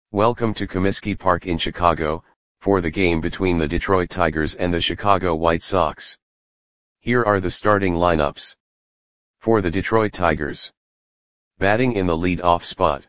Welcome to Comiskey Park in Chicago, for the game between the Detroit Tigers and the Chicago White Sox. Here are the starting lineups. For the Detroit Tigers. Batting in the lead-off spot.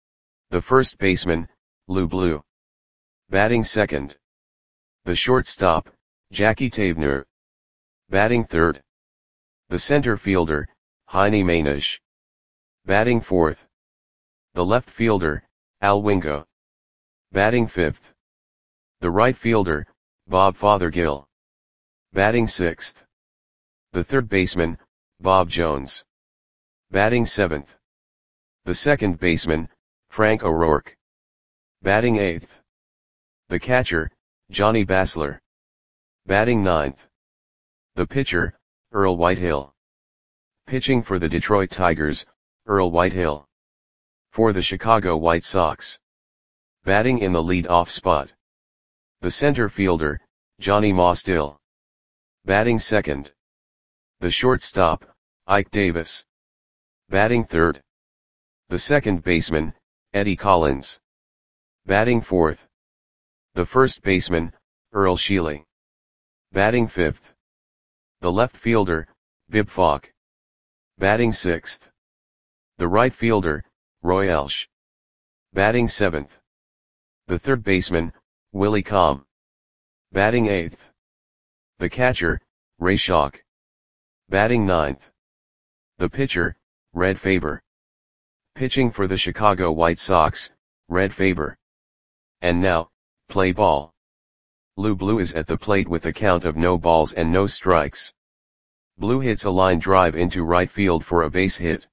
The first baseman, Lou Blue. Batting second. The shortstop, Jackie Taebner. Batting third. The center fielder, Heine Maenisch. Batting fourth. The left fielder, Al Wingo. Batting fifth. The right fielder, Bob Fothergill. Batting sixth. The third baseman, Bob Jones. Batting seventh. The second baseman, Frank O'Rourke. Batting eighth. The catcher, Johnny Basler. Batting ninth. The pitcher, Earl Whitehill. Pitching for the Detroit Tigers, Earl Whitehill. For the Chicago White Sox. Batting in the lead-off spot. The center fielder, Johnny Mostill. Batting second. The shortstop, Ike Davis. Batting third. The second baseman, Eddie Collins. Batting fourth. The first baseman, Earl Sheely. Batting fifth. The left fielder, Bib Falk. Batting sixth. The right fielder, Roy Elsh. Batting seventh. The third baseman, Willie Comm. Batting eighth. The catcher, Ray Schalk. Batting ninth. The pitcher, Red Faber. Pitching for the Chicago White Sox, Red Faber. And now, play ball. Lou Blue is at the plate with a count of no balls and no strikes. Blue hits a line drive into right field for a base hit.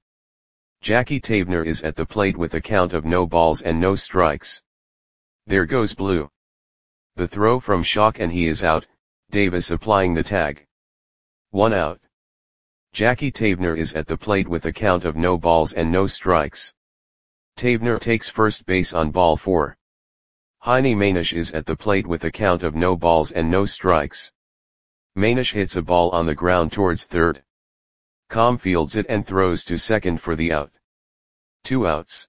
Jackie Taebner is at the plate with a count of no balls and no strikes. There goes Blue. The throw from Schalk and he is out, Davis applying the tag. 1 out. Jackie Taebner is at the plate with a count of no balls and no strikes. Taebner takes first base on ball 4. Heine Maenisch is at the plate with a count of no balls and no strikes. Maenisch hits a ball on the ground towards third. Comm fields it and throws to second for the out. 2 outs.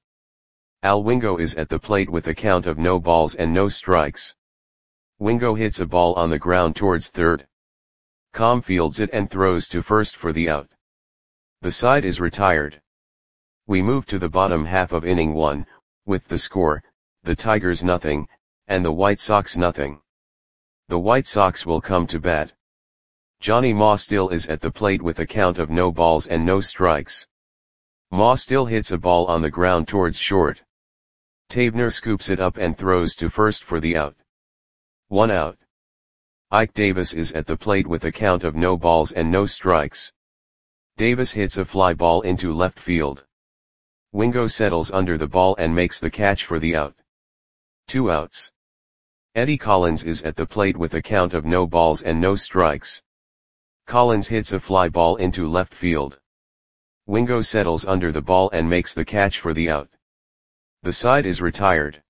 Al Wingo is at the plate with a count of no balls and no strikes. Wingo hits a ball on the ground towards third. Comm fields it and throws to first for the out. The side is retired. We move to the bottom half of inning 1, with the score, the Tigers nothing, and the White Sox nothing. The White Sox will come to bat. Johnny Mostill is at the plate with a count of no balls and no strikes. Mostill hits a ball on the ground towards short. Taebner scoops it up and throws to first for the out. 1 out. Ike Davis is at the plate with a count of no balls and no strikes. Davis hits a fly ball into left field. Wingo settles under the ball and makes the catch for the out. 2 outs. Eddie Collins is at the plate with a count of no balls and no strikes. Collins hits a fly ball into left field. Wingo settles under the ball and makes the catch for the out. The side is retired.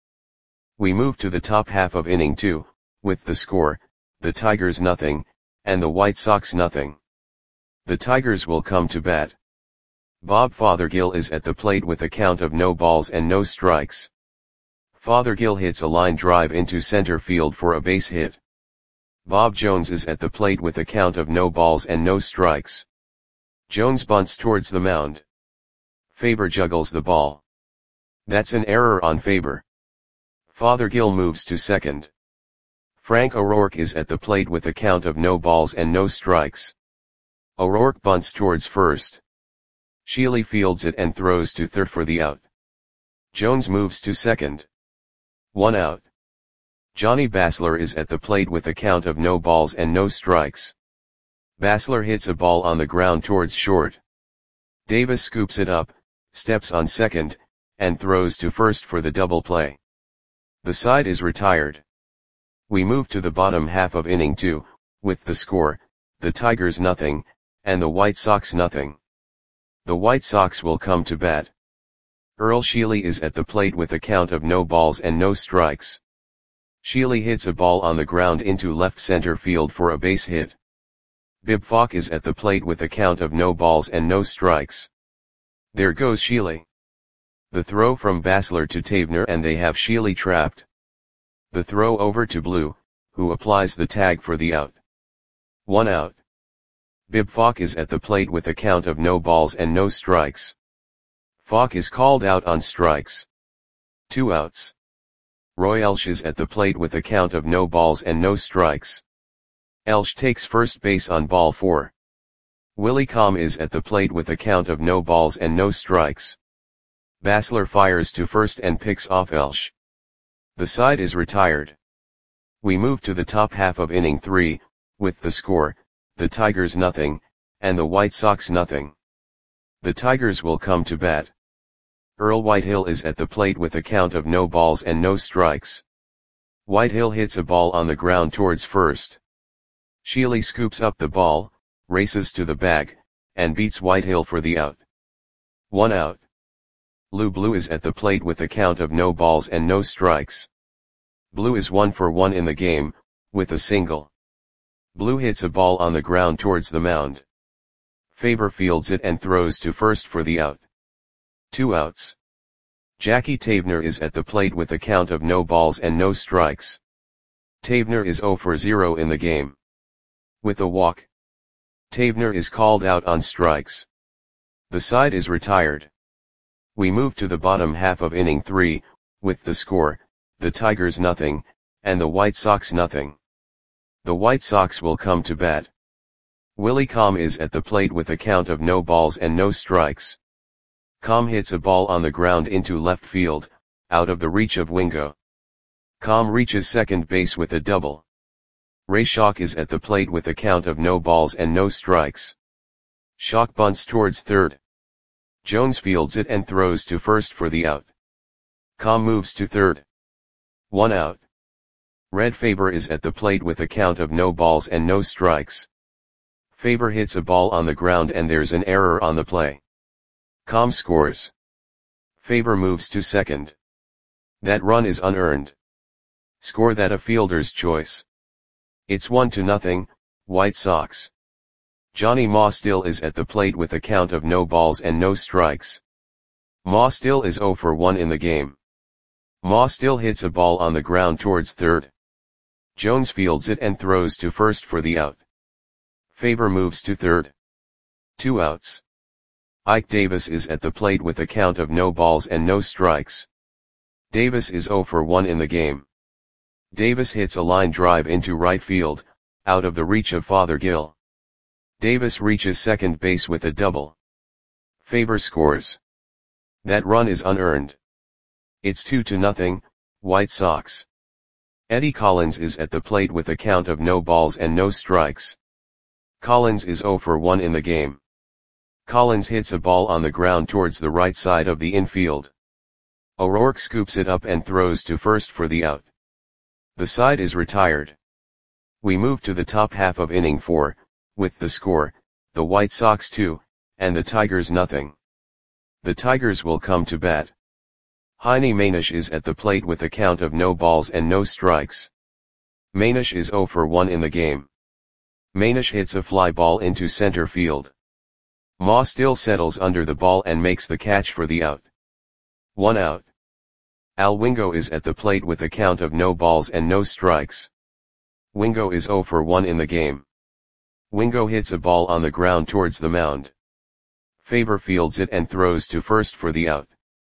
We move to the top half of inning 2, with the score, the Tigers nothing, and the White Sox nothing. The Tigers will come to bat. Bob Fothergill is at the plate with a count of no balls and no strikes. Fothergill hits a line drive into center field for a base hit. Bob Jones is at the plate with a count of no balls and no strikes. Jones bunts towards the mound. Faber juggles the ball. That's an error on Faber. Fothergill moves to second. Frank O'Rourke is at the plate with a count of no balls and no strikes. O'Rourke bunts towards first. Sheely fields it and throws to third for the out. Jones moves to second. 1 out. Johnny Basler is at the plate with a count of no balls and no strikes. Basler hits a ball on the ground towards short. Davis scoops it up, steps on second, and throws to first for the double play. The side is retired. We move to the bottom half of inning 2, with the score, the Tigers nothing, and the White Sox nothing. The White Sox will come to bat. Earl Sheely is at the plate with a count of no balls and no strikes. Sheely hits a ball on the ground into left center field for a base hit. Bib Falk is at the plate with a count of no balls and no strikes. There goes Sheely. The throw from Basler to Tavener and they have Sheely trapped. The throw over to Blue, who applies the tag for the out. 1 out. Bib Falk is at the plate with a count of no balls and no strikes. Falk is called out on strikes. 2 outs. Roy Elsh is at the plate with a count of no balls and no strikes. Elsh takes first base on ball 4. Willie Calm is at the plate with a count of no balls and no strikes. Basler fires to first and picks off Elsh. The side is retired. We move to the top half of inning 3, with the score, the Tigers nothing, and the White Sox nothing. The Tigers will come to bat. Earl Whitehill is at the plate with a count of no balls and no strikes. Whitehill hits a ball on the ground towards first. Sheely scoops up the ball, races to the bag, and beats Whitehill for the out. 1 out. Lou Blue is at the plate with a count of no balls and no strikes. Blue is 1 for 1 in the game, with a single. Blue hits a ball on the ground towards the mound. Faber fields it and throws to first for the out. 2 outs. Jackie Tavener is at the plate with a count of no balls and no strikes. Tavener is 0 for 0 in the game. With a walk. Tavener is called out on strikes. The side is retired. We move to the bottom half of inning 3, with the score, the Tigers nothing, and the White Sox nothing. The White Sox will come to bat. Willie Calm is at the plate with a count of no balls and no strikes. Calm hits a ball on the ground into left field, out of the reach of Wingo. Calm reaches second base with a double. Ray Schock is at the plate with a count of no balls and no strikes. Schock bunts towards third. Jones fields it and throws to first for the out. Calm moves to third. 1 out. Red Faber is at the plate with a count of no balls and no strikes. Faber hits a ball on the ground and there's an error on the play. Calm scores. Faber moves to second. That run is unearned. Score that a fielder's choice. It's 1-0, White Sox. Johnny Ma still is at the plate with a count of no balls and no strikes. Ma still is 0 for 1 in the game. Ma still hits a ball on the ground towards third. Jones fields it and throws to first for the out. Faber moves to third. 2 outs. Ike Davis is at the plate with a count of no balls and no strikes. Davis is 0 for 1 in the game. Davis hits a line drive into right field, out of the reach of Fothergill. Davis reaches second base with a double. Faber scores. That run is unearned. It's 2-0, White Sox. Eddie Collins is at the plate with a count of no balls and no strikes. Collins is 0 for 1 in the game. Collins hits a ball on the ground towards the right side of the infield. O'Rourke scoops it up and throws to first for the out. The side is retired. We move to the top half of inning 4, with the score, the White Sox 2, and the Tigers nothing. The Tigers will come to bat. Heine Manish is at the plate with a count of no balls and no strikes. Manish is 0 for 1 in the game. Manish hits a fly ball into center field. Ma still settles under the ball and makes the catch for the out. 1 out. Al Wingo is at the plate with a count of no balls and no strikes. Wingo is 0 for 1 in the game. Wingo hits a ball on the ground towards the mound. Faber fields it and throws to first for the out.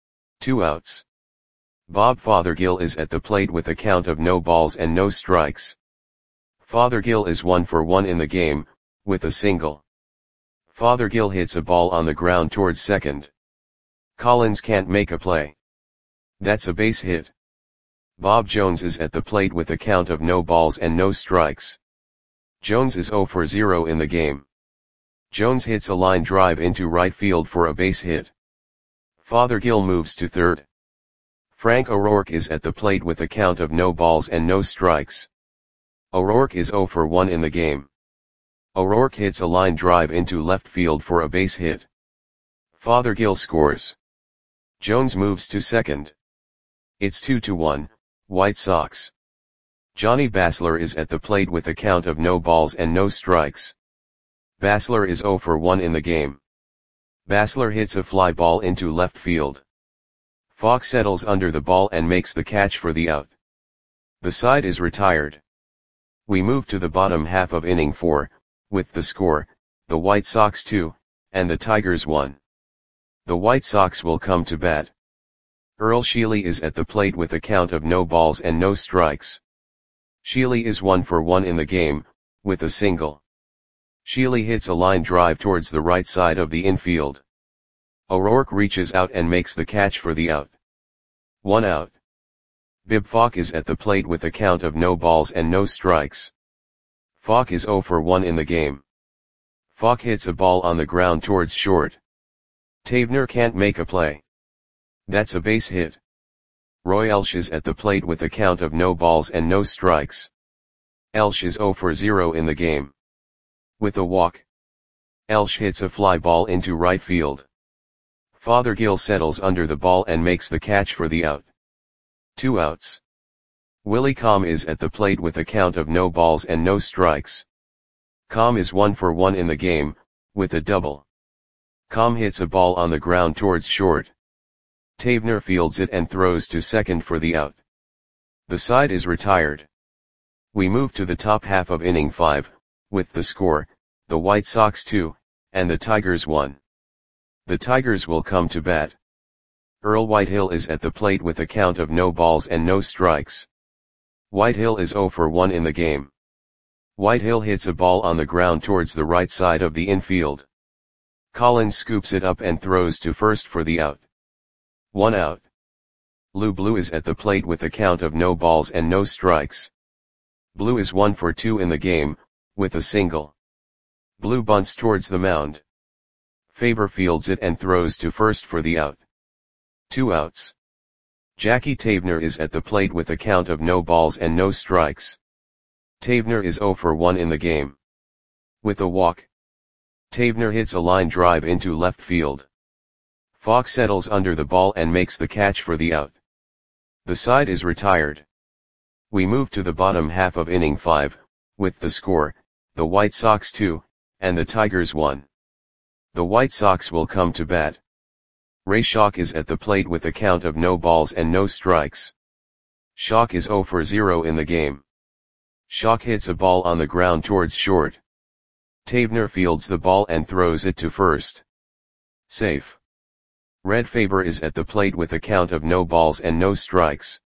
2 outs. Bob Fothergill is at the plate with a count of no balls and no strikes. Fothergill is 1 for 1 in the game, with a single. Fothergill hits a ball on the ground towards second. Collins can't make a play. That's a base hit. Bob Jones is at the plate with a count of no balls and no strikes. Jones is 0 for 0 in the game. Jones hits a line drive into right field for a base hit. Fothergill moves to third. Frank O'Rourke is at the plate with a count of no balls and no strikes. O'Rourke is 0 for 1 in the game. O'Rourke hits a line drive into left field for a base hit. Fothergill scores. Jones moves to second. It's 2-1, White Sox. Johnny Basler is at the plate with a count of no balls and no strikes. Basler is 0 for 1 in the game. Basler hits a fly ball into left field. Falk settles under the ball and makes the catch for the out. The side is retired. We move to the bottom half of inning 4, with the score, the White Sox 2, and the Tigers 1. The White Sox will come to bat. Earl Sheely is at the plate with a count of no balls and no strikes. Sheely is 1 for 1 in the game, with a single. Sheely hits a line drive towards the right side of the infield. O'Rourke reaches out and makes the catch for the out. 1 out. Bib Falk is at the plate with a count of no balls and no strikes. Falk is 0 for 1 in the game. Falk hits a ball on the ground towards short. Tavener can't make a play. That's a base hit. Roy Elsh is at the plate with a count of no balls and no strikes. Elsh is 0 for 0 in the game. With a walk, Elsh hits a fly ball into right field. Fothergill settles under the ball and makes the catch for the out. 2 outs. Willie Comm is at the plate with a count of no balls and no strikes. Comm is 1 for 1 in the game, with a double. Comm hits a ball on the ground towards short. Tavener fields it and throws to second for the out. The side is retired. We move to the top half of inning 5, with the score, the White Sox 2, and the Tigers 1. The Tigers will come to bat. Earl Whitehill is at the plate with a count of no balls and no strikes. Whitehill is 0 for 1 in the game. Whitehill hits a ball on the ground towards the right side of the infield. Collins scoops it up and throws to first for the out. 1 out. Lou Blue is at the plate with a count of no balls and no strikes. Blue is 1 for 2 in the game, with a single. Blue bunts towards the mound. Faber fields it and throws to first for the out. 2 outs. Jackie Tavener is at the plate with a count of no balls and no strikes. Tavener is 0 for 1 in the game. With a walk, Tavener hits a line drive into left field. Falk settles under the ball and makes the catch for the out. The side is retired. We move to the bottom half of inning 5, with the score, the White Sox 2, and the Tigers 1. The White Sox will come to bat. Ray Schalk is at the plate with a count of no balls and no strikes. Schalk is 0 for 0 in the game. Schalk hits a ball on the ground towards short. Tavener fields the ball and throws it to first. Safe. Red Faber is at the plate with a count of no balls and no strikes.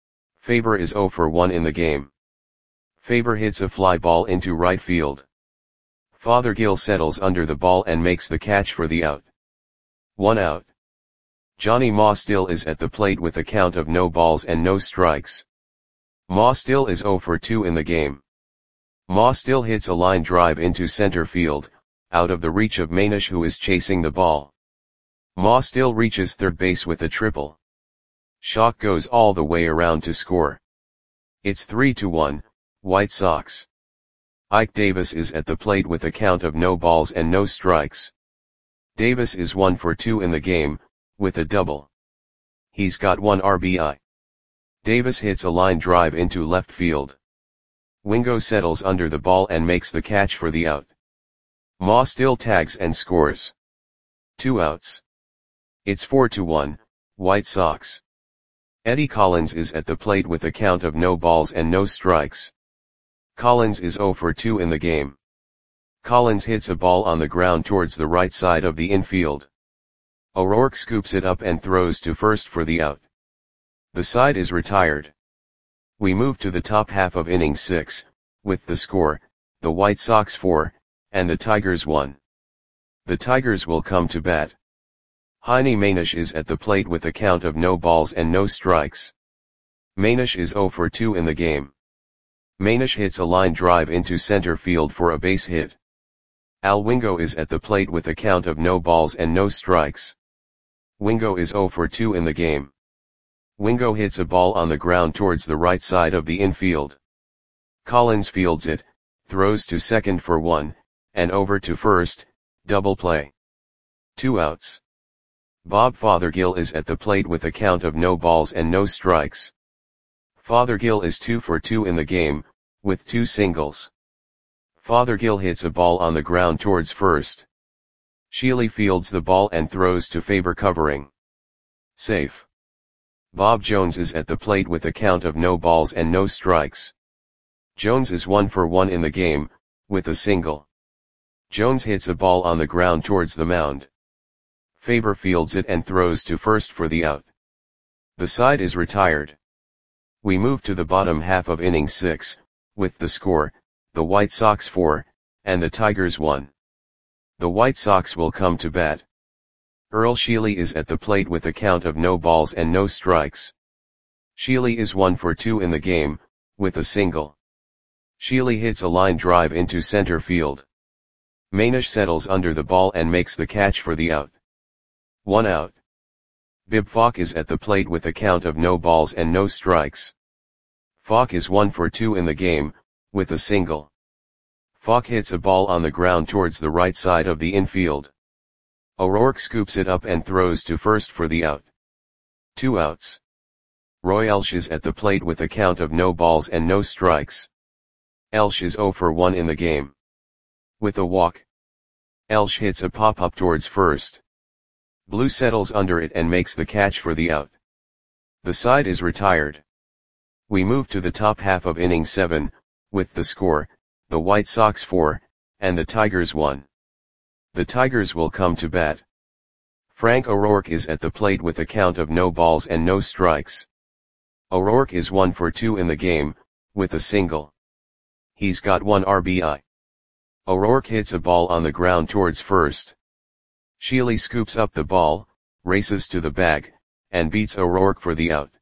Faber is 0 for 1 in the game. Faber hits a fly ball into right field. Fothergill settles under the ball and makes the catch for the out. 1 out. Johnny Maustill is at the plate with a count of no balls and no strikes. Maustill is 0 for 2 in the game. Maustill hits a line drive into center field, out of the reach of Manish, who is chasing the ball. Maustill reaches third base with a triple. Schalk goes all the way around to score. It's 3-1, White Sox. Ike Davis is at the plate with a count of no balls and no strikes. Davis is 1 for 2 in the game, with a double. He's got 1 RBI. Davis hits a line drive into left field. Wingo settles under the ball and makes the catch for the out. Maustill tags and scores. 2 outs. It's 4-1, White Sox. Eddie Collins is at the plate with a count of no balls and no strikes. Collins is 0 for 2 in the game. Collins hits a ball on the ground towards the right side of the infield. O'Rourke scoops it up and throws to first for the out. The side is retired. We move to the top half of inning 6, with the score, the White Sox 4, and the Tigers 1. The Tigers will come to bat. Heine Manish is at the plate with a count of no balls and no strikes. Manish is 0 for 2 in the game. Manish hits a line drive into center field for a base hit. Al Wingo is at the plate with a count of no balls and no strikes. Wingo is 0 for 2 in the game. Wingo hits a ball on the ground towards the right side of the infield. Collins fields it, throws to second for 1, and over to first, double play. 2 outs. Bob Fothergill is at the plate with a count of no balls and no strikes. Fothergill is 2 for 2 in the game, with 2 singles. Fothergill hits a ball on the ground towards first. Sheely fields the ball and throws to Faber covering. Safe. Bob Jones is at the plate with a count of no balls and no strikes. Jones is 1 for 1 in the game, with a single. Jones hits a ball on the ground towards the mound. Faber fields it and throws to first for the out. The side is retired. We move to the bottom half of inning 6, with the score, the White Sox 4, and the Tigers 1. The White Sox will come to bat. Earl Sheely is at the plate with a count of no balls and no strikes. Sheely is 1 for 2 in the game, with a single. Sheely hits a line drive into center field. Manish settles under the ball and makes the catch for the out. 1 out. Bib Falk is at the plate with a count of no balls and no strikes. Falk is 1 for 2 in the game, with a single. Falk hits a ball on the ground towards the right side of the infield. O'Rourke scoops it up and throws to first for the out. 2 outs. Roy Elsh is at the plate with a count of no balls and no strikes. Elsh is 0 for 1 in the game. With a walk. Elsh hits a pop-up towards first. Blue settles under it and makes the catch for the out. The side is retired. We move to the top half of inning 7, with the score, the White Sox 4, and the Tigers 1. The Tigers will come to bat. Frank O'Rourke is at the plate with a count of no balls and no strikes. O'Rourke is 1 for 2 in the game, with a single. He's got 1 RBI. O'Rourke hits a ball on the ground towards first. Sheely scoops up the ball, races to the bag, and beats O'Rourke for the out.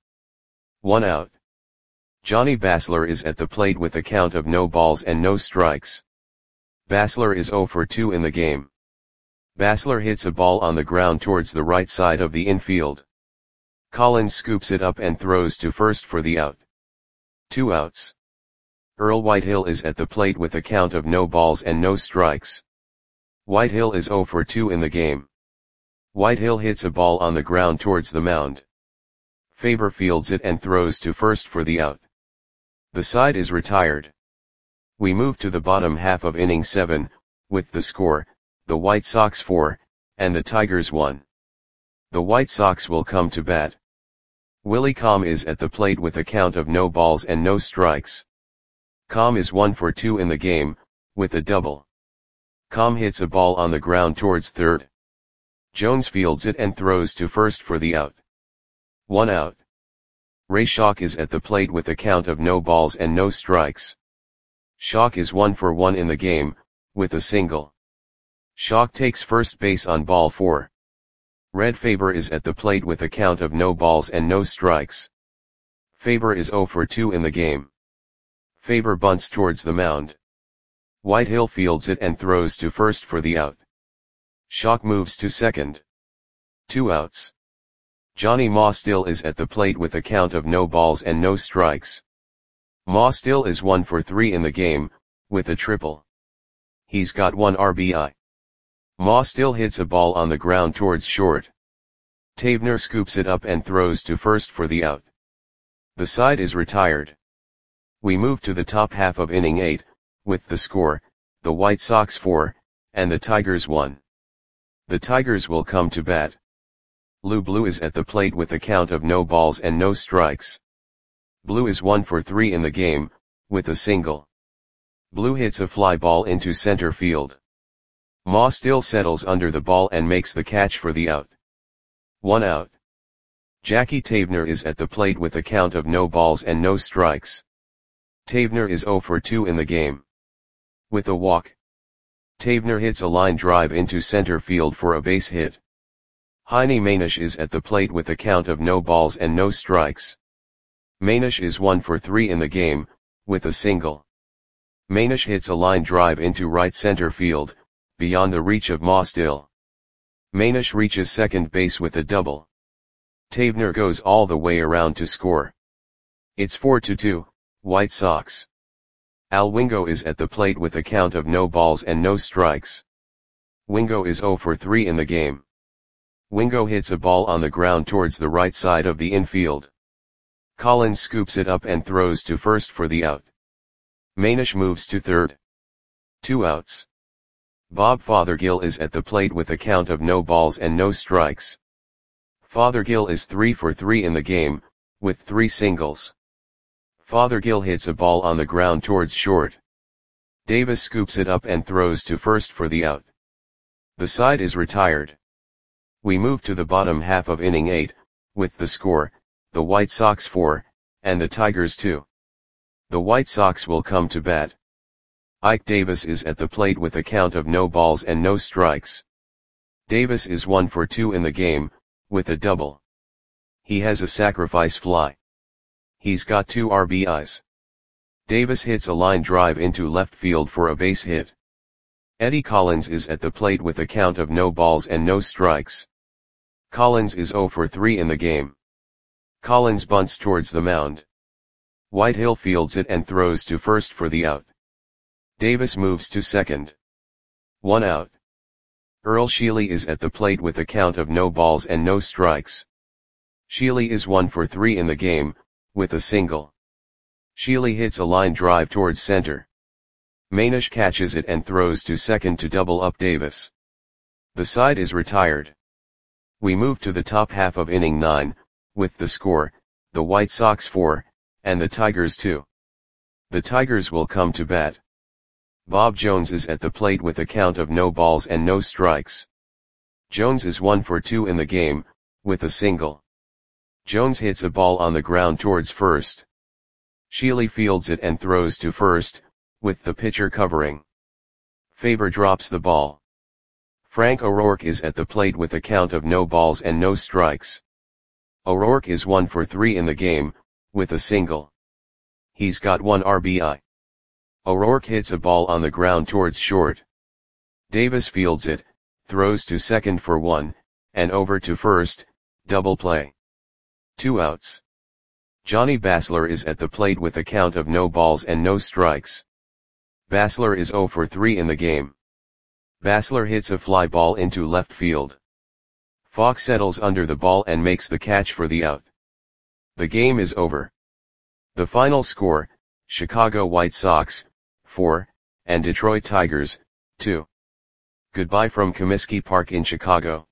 1 out. Johnny Basler is at the plate with a count of no balls and no strikes. Basler is 0 for 2 in the game. Basler hits a ball on the ground towards the right side of the infield. Collins scoops it up and throws to first for the out. 2 outs. Earl Whitehill is at the plate with a count of no balls and no strikes. Whitehill is 0 for 2 in the game. Whitehill hits a ball on the ground towards the mound. Faber fields it and throws to first for the out. The side is retired. We move to the bottom half of inning 7, with the score, the White Sox 4, and the Tigers 1. The White Sox will come to bat. Willie Comm is at the plate with a count of no balls and no strikes. Comm is 1 for 2 in the game, with a double. Comm hits a ball on the ground towards third. Jones fields it and throws to first for the out. 1 out. Ray Schalk is at the plate with a count of no balls and no strikes. Schalk is 1 for 1 in the game, with a single. Schalk takes first base on ball 4. Red Faber is at the plate with a count of no balls and no strikes. Faber is 0 for 2 in the game. Faber bunts towards the mound. Whitehill fields it and throws to first for the out. Schalk moves to second. 2 outs. Johnny Maustill is at the plate with a count of no balls and no strikes. Maustill is 1 for 3 in the game, with a triple. He's got 1 RBI. Maustill hits a ball on the ground towards short. Tavener scoops it up and throws to first for the out. The side is retired. We move to the top half of inning 8, with the score, the White Sox 4, and the Tigers 1. The Tigers will come to bat. Lou Blue is at the plate with a count of no balls and no strikes. Blue is 1 for 3 in the game, with a single. Blue hits a fly ball into center field. Maustill settles under the ball and makes the catch for the out. 1 out. Jackie Tavener is at the plate with a count of no balls and no strikes. Tavener is 0 for 2 in the game. With a walk. Tavener hits a line drive into center field for a base hit. Heine Manish is at the plate with a count of no balls and no strikes. Manish is 1 for 3 in the game, with a single. Manish hits a line drive into right center field, beyond the reach of Maustill. Manish reaches second base with a double. Tavener goes all the way around to score. It's 4-2, White Sox. Al Wingo is at the plate with a count of no balls and no strikes. Wingo is 0 for 3 in the game. Wingo hits a ball on the ground towards the right side of the infield. Collins scoops it up and throws to first for the out. Manish moves to third. 2 outs. Bob Fothergill is at the plate with a count of no balls and no strikes. Fothergill is 3 for 3 in the game, with 3 singles. Fothergill hits a ball on the ground towards short. Davis scoops it up and throws to first for the out. The side is retired. We move to the bottom half of inning 8, with the score, the White Sox 4, and the Tigers 2. The White Sox will come to bat. Ike Davis is at the plate with a count of no balls and no strikes. Davis is 1 for 2 in the game, with a double. He has a sacrifice fly. He's got 2 RBIs. Davis hits a line drive into left field for a base hit. Eddie Collins is at the plate with a count of no balls and no strikes. Collins is 0 for 3 in the game. Collins bunts towards the mound. Whitehill fields it and throws to first for the out. Davis moves to second. 1 out. Earl Sheely is at the plate with a count of no balls and no strikes. Sheely is 1 for 3 in the game, with a single. Sheely hits a line drive towards center. Manish catches it and throws to second to double up Davis. The side is retired. We move to the top half of inning 9, with the score, the White Sox 4, and the Tigers 2. The Tigers will come to bat. Bob Jones is at the plate with a count of no balls and no strikes. Jones is 1 for 2 in the game, with a single. Jones hits a ball on the ground towards first. Sheely fields it and throws to first, with the pitcher covering. Faber drops the ball. Frank O'Rourke is at the plate with a count of no balls and no strikes. O'Rourke is 1 for 3 in the game, with a single. He's got 1 RBI. O'Rourke hits a ball on the ground towards short. Davis fields it, throws to second for 1, and over to first, double play. 2 outs. Johnny Basler is at the plate with a count of no balls and no strikes. Basler is 0 for 3 in the game. Basler hits a fly ball into left field. Falk settles under the ball and makes the catch for the out. The game is over. The final score, Chicago White Sox, 4, and Detroit Tigers, 2. Goodbye from Comiskey Park in Chicago.